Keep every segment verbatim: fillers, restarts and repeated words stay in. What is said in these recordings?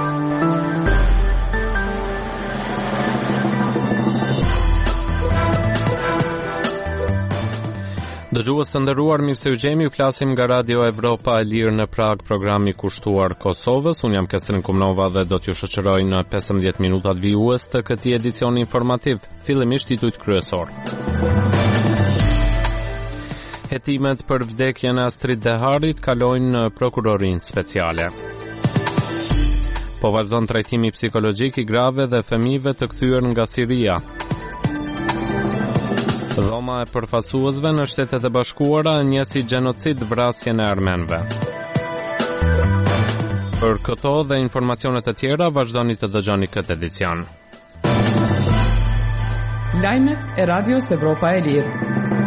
Dëgjues të nderuar, mirë se u gjemi, flasim nga Radio Evropa e Lirë në Prag, programi kushtuar Kosovës. Unë jam Kestrin Kumnova dhe do t'ju shoqëroj në pesëmbëdhjetë minutat vijues të këtij edicioni informativ. Fillimisht titujt kryesor. Hetimet për vdekjen e Astrid Deharit kalojnë në prokurorinë speciale. Po vazhdon trajtimi psikologjik i grave dhe fëmijëve të kthyer nga Siria. Dhoma e përfaqësuesve në Shtetet e Bashkuara njësi gjenocid vrasjen e armenëve. Për këto dhe informacione të tjera vazhdoni të dëgjoni këtë edicion. Lajmet e Radios Evropa e Lirë.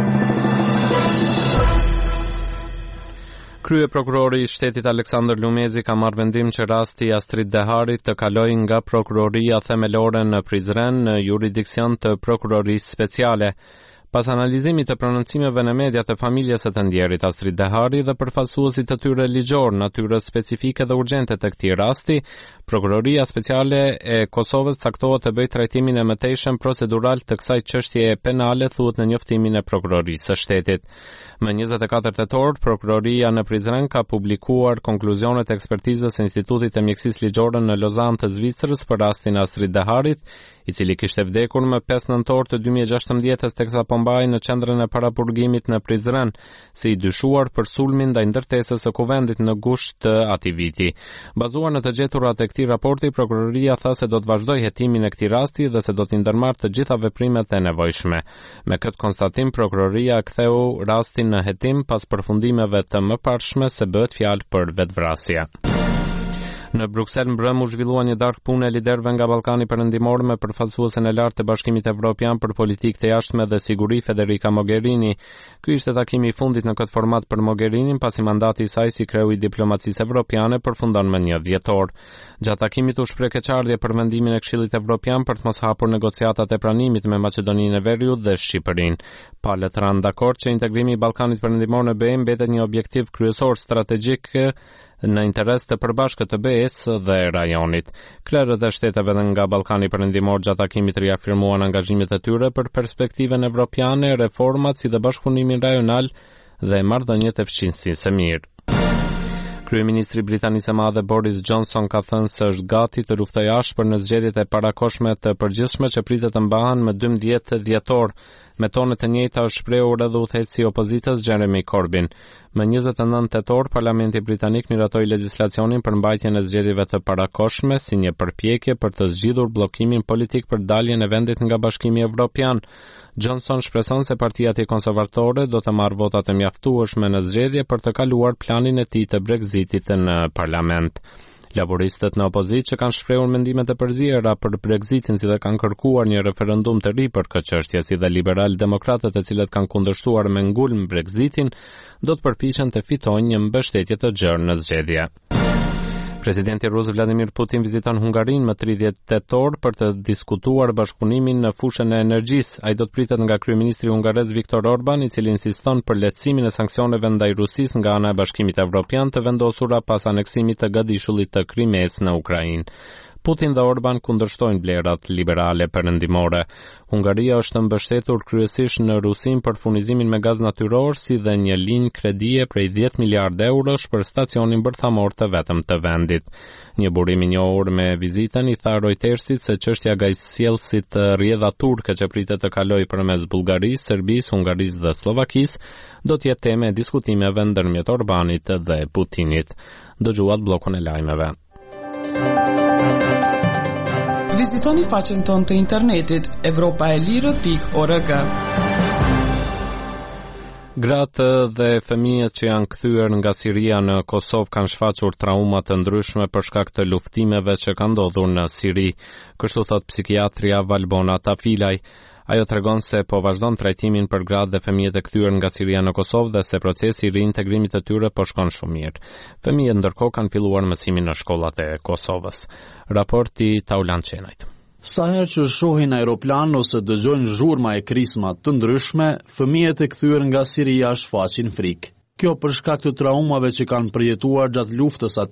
Krye prokurori i shtetit Aleksandër Lumezi ka marrë vendim që rasti i Astrid Deharit të kalojë nga prokuroria themelore në Prizren në jurisdiksion të prokurorisë speciale. Pas analizimit të prononcimeve në media të familjes së të ndjerit Astrid Dehari dhe përfaqësuesit të tyre ligjor natyrës specifike dhe urgjente të këtij rasti, Prokuroria Speciale e Kosovës caktohet të bëjë trajtimin e mëtejshëm procedural të kësaj çështjeje penale, thuhet në njoftimin e prokurorisë së shtetit. Më njëzet e katër tetor, prokuroria në Prizren ka publikuar konkluzionet e ekspertizës së Institutit të Mjekësisë Ligjore në Lozan të Zvicrës për rastin e Astrid Deharit, i cili kishte vdekur më pesë nëntor të dy mijë e gjashtëmbëdhjetë teksa po mbahej në qendrën e parapurgimit në Prizren, si i dyshuar për sulmin ndaj ndërtesës së kuvendit në gusht të atij viti. Bazuar në të gjeturat e këtij raporti, prokuroria tha se do të vazhdojë hetimin e këtij rasti dhe se do të ndërmarrë të gjitha veprimet e nevojshme. Me këtë konstatim, prokuroria ktheu rastin në hetim pas përfundimeve të mëparshme se bëhet fjalë për vetvrasje. Në Bruksel mbrëm u zhvillua një darkë pune e liderëve nga Ballkani Perëndimor me përfaqësuesen e lartë të Bashkimit Evropian për politikë të jashtme dhe siguri Federica Mogherini. Ky ishte takimi i fundit në këtë format për Mogherinin, pasi mandati i saj si kreu i diplomacisë evropiane përfundon me një dhjetor. Gjatë takimit u shpreh keqardhje për vendimin e Këshillit Evropian për të mos hapur negociatat e pranimit me Maqedoninë e Veriut dhe Shqipërinë. Palët ranë dakord që integrimi i Ballkanit Perëndimor në B E mbetet një objektiv kryesor strategjik në interes të përbashkët të B E-s dhe rajonit. Klerët e shteteve nga Ballkani Perëndimor gjatë takimit riafirmuan angazhimet e tyre për perspektiven evropiane, reformat si dhe bashkëpunimin rajonal dhe marrëdhëniet e fqinjësisë së mirë. Kryeministri Britanisë së Madhe Boris Johnson ka thënë se është gati të luftojë ashpër në zgjedhjet e parakohshme të përgjithshme që pritet të mbahen më dymbëdhjetë dhjetor. Me tone të njëjta është shprehur edhe udhëheqësi i opozitës Jeremy Corbyn. Më njëzet e nëntë tetor, Parlamenti Britanik miratoi legjislacionin për mbajtjen e zgjedhjeve të parakohshme si një përpjekje për të zgjidhur bllokimin politik për daljen e vendit nga Bashkimi Evropian. Johnson shpreson se Partia e Konservatore do të marrë votat e mjaftueshme në zgjedhje për të kaluar planin e tij të Brexitit në parlament. Laboristët në opozitë që kanë shprehur mendime të përziera për Brexitin, si dhe kanë kërkuar një referendum të ri për këtë çështje, si dhe liberal-demokratët, e cilët kanë kundërshtuar me ngulm Brexitin, do të përpiqen të fitojnë një mbështetje të gjerë në zgjedhje. Presidenti rus Vladimir Putin viziton Hungarinë më tridhjetë tetor për të diskutuar bashkëpunimin në fushën e energjisë. Ai do të pritet nga kryeministri hungarez Viktor Orban, i cili insiston për lehtësimin e sanksioneve ndaj Rusisë nga ana e Bashkimit Evropian të vendosura pas aneksimit të gadishullit të Krimes në Ukrainë. Putin dhe Orban kundërshtojnë vlerat liberale perëndimore. Hungaria është mbështetur kryesisht në Rusin për furnizimin me gaz natyror, si dhe një linjë kredie prej dhjetë miliardë eurosh për stacionin bërthamor të vetëm të vendit. Një burim i njohur me vizitën i tha Reutersit se çështja gazsjellësit të rrjedha turke që pritet të kalojë përmes Bullgarisë, Serbisë, Hungarisë dhe Slovakisë do të jetë temë e diskutimeve ndërmjet Orbanit dhe Putinit. Dëgjuat bllokun e lajmeve. Vizitoni faqen tonë të internetit evropaelire pikë org. Gratë dhe fëmijët që janë kthyer nga Siria në Kosovë kanë shfaqur trauma të ndryshme për shkak të luftimeve që kanë ndodhur në Siri, kështu thot psikiatria Valbona Tafilaj. Ajo tregon se po vazhdon trajtimin për gratë dhe fëmijët e kthyer nga Siria në Kosovë dhe se procesi i reintegrimit të tyre po shkon shumë mirë. Fëmijët ndërkohë kanë filluar mësimin në shkollat e Kosovës. Raporti Taulan Çenajt. Sa herë që shohin aeroplan ose dëgjojnë zhurma e krisma të ndryshme, fëmijët e kthyer nga Siria shfaqin frikë. Kjo për shkak të traumave që kanë përjetuar gjatë luftës atje.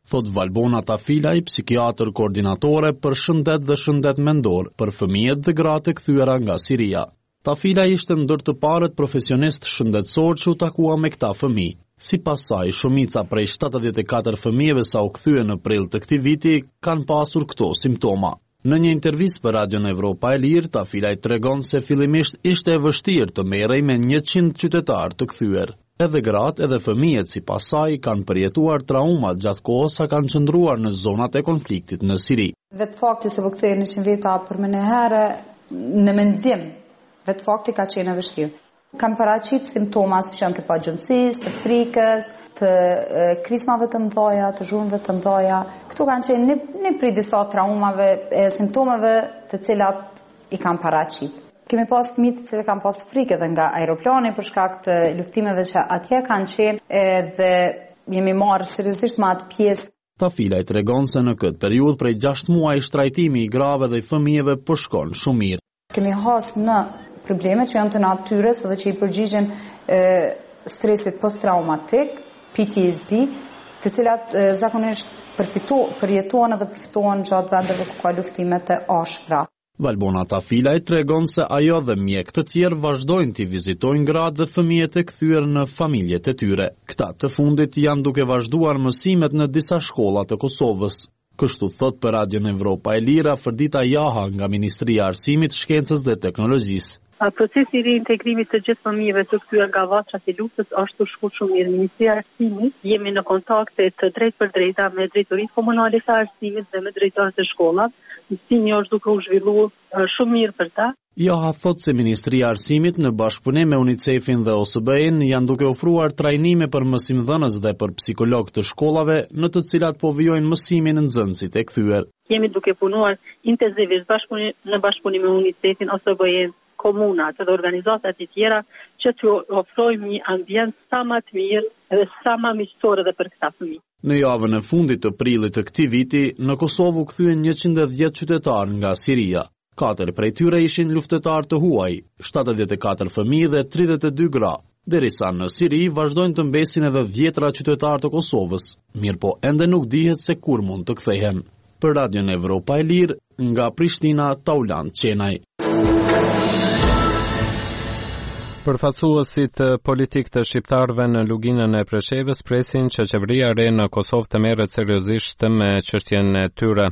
thot Valbona Tafilaj, psikiatër koordinatore për shëndet dhe shëndet mendor për fëmijët dhe gratë e kthyera nga Siria. Tafilaj ishte ndër të parët profesionist shëndetësor që u takua me këta fëmijë. Sipas saj, shumica prej shtatëdhjetë e katër fëmijëve sa u kthye në prill të këtij viti kanë pasur këto simptoma. Në një intervistë për Radion Evropa e Lirë, Tafilaj tregon se fillimisht ishte e vështirë të merrej me njëqind qytetarë të kthyer. Edhe gratë edhe fëmijët sipas saj kanë përjetuar trauma gjatë kohës sa kanë qëndruar në zonat e konfliktit në Siri. Vetë fakti se u kthehen në veta për më herë në mendim, vetë fakti ka qenë e vështirë. Kam paraqit simptoma si që janë të pagjumësisë, të frikës, të e, krismave të mëdha, të zhurmëve të mëdha. Këtu kanë qenë një, një prej disa traumave e simptomeve të cilat i kam paraqit. Kemi pas fëmijë të cilët kanë pas frikë edhe nga aeroplani për shkak të luftimeve që atje kanë qenë dhe jemi marrë seriozisht me atë pjesë. Tafilaj tregon se në këtë periudhë prej gjashtë muaj shtrajtimi i grave dhe i fëmijëve po shkon shumë mirë. Kemi has në probleme që janë të natyrës dhe që i përgjigjen e, stresit post-traumatik, P T S D, të cilat e, zakonisht përjetohen dhe përfitohen gjatë vendeve ku ka luftimet e ashpra. Valbona Tafilaj tregon se ajo dhe mjek të tjerë vazhdojnë t'i vizitojnë gratë dhe fëmijët e kthyer në familjet e tyre. Këta të fundit janë duke vazhduar mësimet në disa shkolla të Kosovës. Kështu thot për Radion Evropa e Lira Fërdita Jaha nga Ministria e Arsimit, Shkencës dhe Teknologjisë. Procesi i reintegrimit të gjithë fëmijëve të kthyer nga varfrat e luftës është u shkuar shumë mirë. Ministria e Arsimit jemi në kontakte të drejtë për drejta me drejtoritë komunale të arsimit dhe me drejtorët e shkollave. Mësimi është duke u zhvilluar shumë mirë për ta. Jaha thot se Ministria e Arsimit në bashkëpunim me UNICEF-in dhe O S B E-n janë duke ofruar trajnime për mësimdhënës dhe për psikolog të shkollave, në të cilat po vijojnë mësimin nxënësit e kthyer. Jemi duke punuar intensivisht bashkëpunim në bashkëpunim me UNICEF-in, O S B E-n, komunat dhe organizatat e tjera që të ofrojmë një ambient sa më të mirë dhe sa më miqësor edhe për këta fëmijë. Në javën e fundit të prillit të këtij viti, në Kosovë u kthyen njëqind e dhjetë qytetarë nga Siria. Katër prej tyre ishin luftëtarë të huaj, shtatëdhjetë e katër fëmijë dhe tridhjetë e dy gra. Derisa në Siri vazhdojnë të mbesin edhe dhjetra qytetarë të Kosovës, mirë po ende nuk dihet se kur mund të kthehen. Për Radion Evropa e Lirë, nga Prishtina, Taulant Qenaj. Përfaqësuesit politik të shqiptarëve në luginën e Preshevës presin që qeveria e re në Kosovë të merret seriozisht me çështjen e tyre.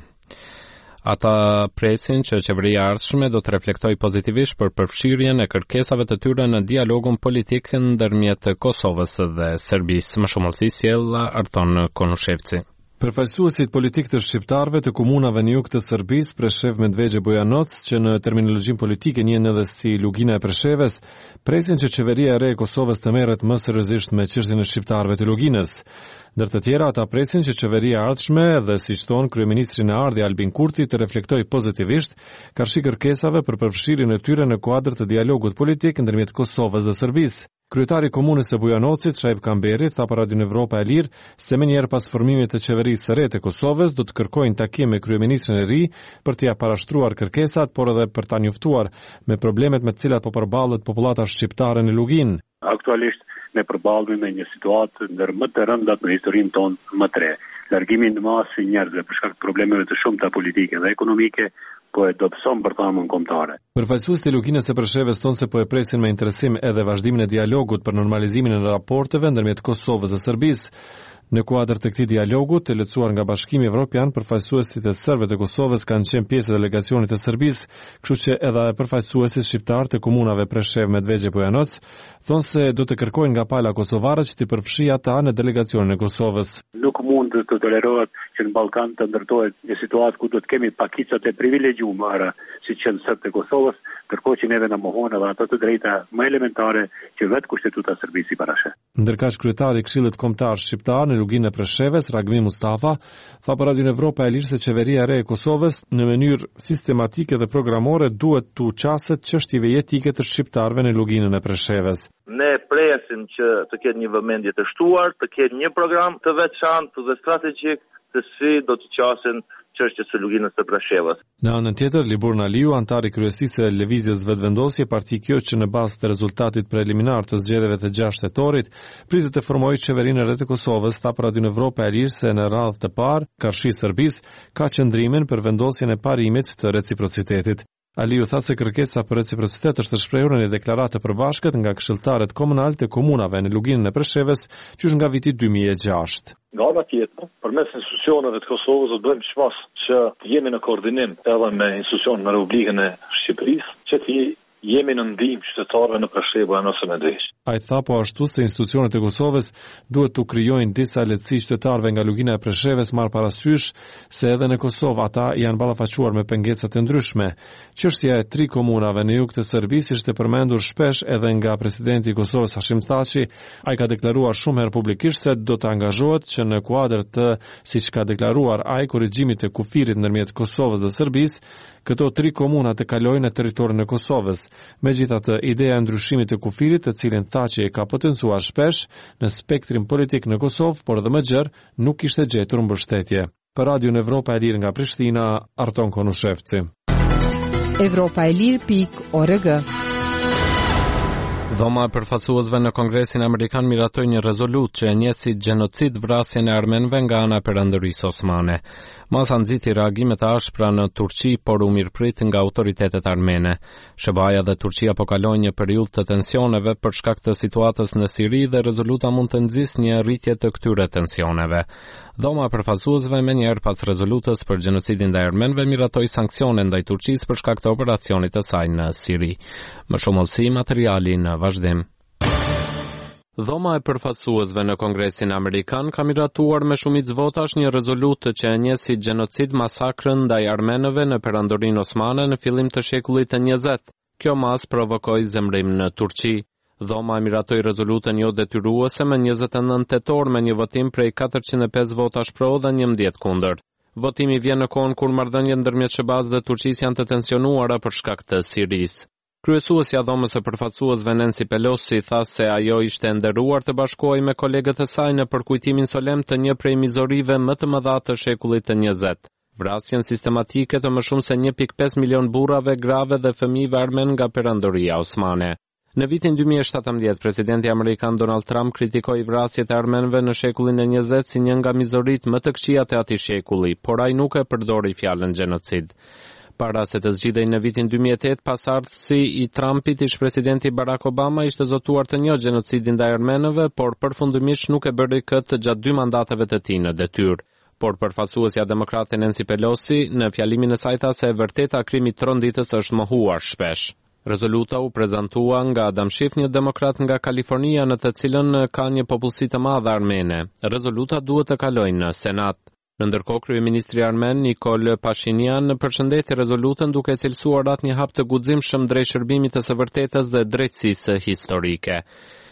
Ata presin që qeveria e ardhshme do të reflektojë pozitivisht për përfshirjen e kërkesave të tyre në dialogun politik ndërmjet Kosovës dhe Serbisë. Më shumë se sjell Arton Konushevci. Përfaqësuesit politik të shqiptarëve të komunave në jug të Serbisë, Preshev, Medvegje, Bojanoc, që në terminologjinë politike njihen edhe si lugina e Preshevës, presin që qeveria e re e Kosovës të merret më seriozisht me çështjen e shqiptarëve të luginës. Ndër të tjera, ata presin që qeveria e ardhshme dhe siç thon kryeministri në ardhje Albin Kurti të reflektojë pozitivisht karshi kërkesave për përfshirjen e tyre në kuadër të dialogut politik ndërmjet Kosovës dhe Serbisë. Kryetari i komunës së Bujanocit, Shaib Kamberi, tha për Radion Evropa e Lirë se menjëherë pas formimit të qeverisë së re të Kosovës do të kërkojnë takim me kryeministrin e ri për t'i parashtruar kërkesat, por edhe për ta njoftuar me problemet me të cilat po përballet popullata shqiptare në Luginë. Aktualisht ne përballemi me një situatë ndër më të rëndat në historinë tonë më të re. Largimi në masë i njerëzve për shkak të problemeve të shumta politike dhe ekonomike po e dobëson për tamën kombëtare. Përfaqësuesit e luginës së Preshevës tonë se po e presin me interesim edhe vazhdimin e dialogut për normalizimin e raporteve ndërmjet Kosovës dhe Serbisë. Në kuadër të këtij dialogu, të lehtësuar nga Bashkimi Evropian, përfaqësuesit e serbëve të Kosovës kanë qenë pjesë e delegacionit të Serbisë, kështu që edhe përfaqësuesit shqiptar të komunave Preshev, Medvegje, Bojanoc thonë se do të kërkojnë nga pala kosovare që të përfshijë ata në delegacionin e Kosovës. Nuk mund të tolerohet që në Ballkan të ndërtohet një situatë ku do të kemi pakicat e privilegjuara siç janë serbët e Kosovës, ndërkohë që neve na mohon edhe ato të drejta më elementare që vetë Kushtetuta e Serbisë i parashë. Ndërkaq kryetari i Këshillit Kombëtar Shqiptar në luginë e Preshevës, Ragmi Mustafa, tha për Radion Evropa e Lirë se qeveria e re e Kosovës në mënyrë sistematike dhe programore duhet të qaset çështjeve jetike të shqiptarëve në luginën e Preshevës. Ne presim që të ketë një vëmendje të shtuar, të ketë një program të veçantë dhe strategjik se si do të qasin çështjes së luginës së Preshevës. Në anën tjetër, Liburna Aliu, antari i kryesisë së lëvizjes vetëvendosje, parti kjo që në bazë të rezultatit preliminar të zgjedhjeve të gjashtë tetorit, pritet të formojë qeverinë rreth të Kosovës, tha për Radio Evropa e Lirë se në radhë të parë, Karshi Serbisë ka qëndrimin për vendosjen e parimit të reciprocitetit. Aliu tha se kërkesa për reciprocitet është shprehur në një deklaratë të përbashkët nga këshilltarët komunal të komunave në luginën e Preshevës, qysh nga viti dy mijë e gjashtë. Nga ana tjetër, përmes institucioneve të Kosovës do bëjmë çfarë që jemi në koordinim edhe me institucionet në Republikën e Shqipërisë, që të jemi në ndihmë qytetarëve në Preshevë ose në Desh. Ai tha po ashtu se institucionet e Kosovës duhet të krijojnë disa lehtësi qytetarëve nga lugina e Preshevës, marr parasysh se edhe në Kosovë ata janë ballafaquar me pengesat të ndryshme. Çështja e tri komunave në jug të Serbisë ishte përmendur shpesh edhe nga presidenti i Kosovës Hashim Thaçi. Ai ka deklaruar shumë herë publikisht se do të angazhohet që në kuadër të, siç ka deklaruar ai, korrigjimit të kufirit ndërmjet Kosovës dhe Serbisë, këto tri komuna të kalojnë në territorin e Kosovës. Megjithatë, ideja e ndryshimit të kufirit, të cilin Thaçi e ka potencuar shpesh në spektrin politik në Kosovë, por edhe më gjerë, nuk kishte gjetur mbështetje. Për Radio Evropa e Lirë nga Prishtina, Arton Konushevci. Evropa e Lirë pikë org. Dhoma e përfaqësuesve në Kongresin Amerikan miratoi një rezolutë që e njeh si gjenocid vrasjen e armenëve nga ana e Perandërisë Osmane. Masa nxiti reagime të ashpra në Turqi, por u mirëprit nga autoritetet armene. S B A-ja dhe Turqia po kalojnë një periudhë të tensioneve për shkak të situatës në Siri dhe rezoluta mund të nxjisë një rritje të këtyre tensioneve. Dhoma e përfaqësuesve më njëherë pas rezolutës për gjenocidin ndaj armenëve miratoi sanksione ndaj Turqisë për shkak të operacionit të saj në Siri. Më shumë olsi materiali në vazhdim. Dhoma e përfaqësuesve në Kongresin Amerikan ka miratuar me shumicë votash një rezolutë që e njeh si gjenocid masakrën ndaj armenëve në Perandorinë Osmane në fillim të shekullit të njëzet. Kjo mas provokoi zemrim në Turqi. Dhoma e miratoi rezolutën jo detyruese me njëzet e nëntë tetor me një votim prej katërqind e pesë votash pro dhe njëmbëdhjetë kundër. Votimi vjen në kohën kur marrëdhëniet ndërmjet S B A-s dhe Turqisë janë të tensionuara për shkak të Sirisë. Kryesuesja e Dhomës së Përfaqësuesve Nancy Pelosi tha se ajo ishte nderuar të bashkohej me kolegët e saj në përkujtimin solemn të një prej mizorive më të mëdha të shekullit të njëzet. Vrasjen sistematike të më shumë se një pikë pesë milion burrave, grave dhe fëmijëve armen nga Perandoria Osmane. Në vitin dy mijë e shtatëmbëdhjetë, presidenti amerikan Donald Trump kritikoi vrasjet e armenëve në shekullin e njëzet si një nga mizoritë më të këqija të atij shekulli, por ai nuk e përdori fjalën gjenocid. Para se të zgjidhej në vitin dy mijë e tetë, pasardhësi i Trumpit, ish presidenti Barack Obama, ishte zotuar të njohë gjenocidin ndaj armenëve, por përfundimisht nuk e bëri këtë gjatë dy mandateve të tij në detyrë. Por përfaqësuesja demokrate Nancy Pelosi në fjalimin e saj tha se e vërteta krimi i tronditës është mohuar shpesh. Rezoluta u prezantua nga Adam Schiff, një demokrat nga Kalifornia, në të cilën ka një popullsi të madhe armene. Rezoluta duhet të kalojë në Senat. Në ndërkohë, kryeministri armen Nikol Pashinyan përshëndeti rezolutën duke cilësuar atë një hap të guximshëm drejt shërbimit të së vërtetës dhe drejtësisë historike.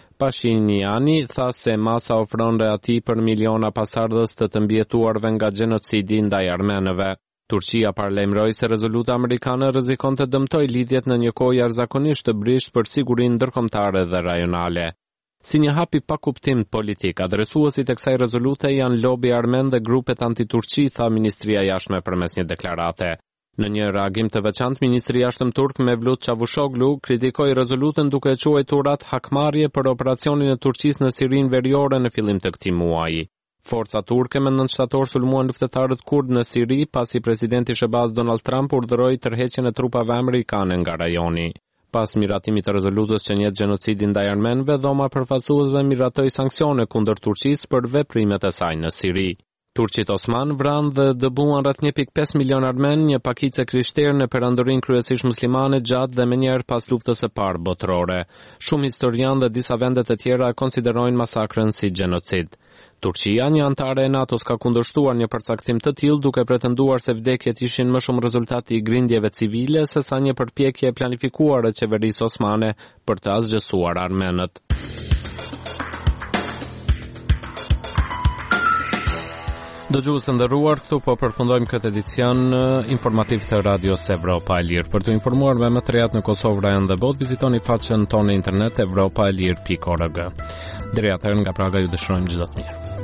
Pashinyani tha se masa ofron reati për miliona pasardhës të të mbjetuarve nga gjenocidi ndaj armenëve. Turqia paralajmëroi se rezoluta amerikane rrezikon të dëmtojë lidhjet në një kohë jashtëzakonisht të brisht për sigurinë ndërkombëtare dhe rajonale. Si një hap i pa kuptim politik, adresuesit e kësaj rezolute janë lobi armen dhe grupet anti-Turqi, tha Ministria e Jashtme përmes një deklarate. Në një reagim të veçantë, ministri i jashtëm turk Mevlut Çavuşoglu kritikoi rezolutën duke e quajtur atë hakmarrje për operacionin e Turqisë në Sirinë Veriore në fillim të këtij muaji. Forca turke me nëntë shtator sulmuan luftëtarët kurd në Siri pasi presidenti i S B A-s Donald Trump urdhëroi tërheqjen e trupave amerikane nga rajoni. Pas miratimit të rezolutës që njeh gjenocidin ndaj armenëve, Dhoma e Përfaqësuesve miratoi sanksione kundër Turqisë për veprimet e saj në Siri. Turqit Osman vranë dhe dëbuan rreth një pikë pesë milion armen, një pakicë krishterë në perandorinë kryesisht muslimane gjatë dhe menjëherë pas luftës së parë botërore. Shumë historianë dhe disa vende të tjera konsiderojnë masakrën si gjenocid. Turqia, një antare e NATO-s, ka kundërshtuar një përcaktim të tillë duke pretenduar se vdekjet ishin më shumë rezultati i grindjeve civile sesa një përpjekje e planifikuar e qeverisë osmane për të asgjësuar armenët. Dëgjues të nderuar, këtu po përfundojmë këtë edicion informativ të Radios Evropa e Lirë. Për të informuar me më të rehat në Kosovë, rajon dhe botë, vizitoni faqen tonë internet evropa e lirë pikë org. Deri atëherë nga Praga ju dëshirojmë çdo të mirë.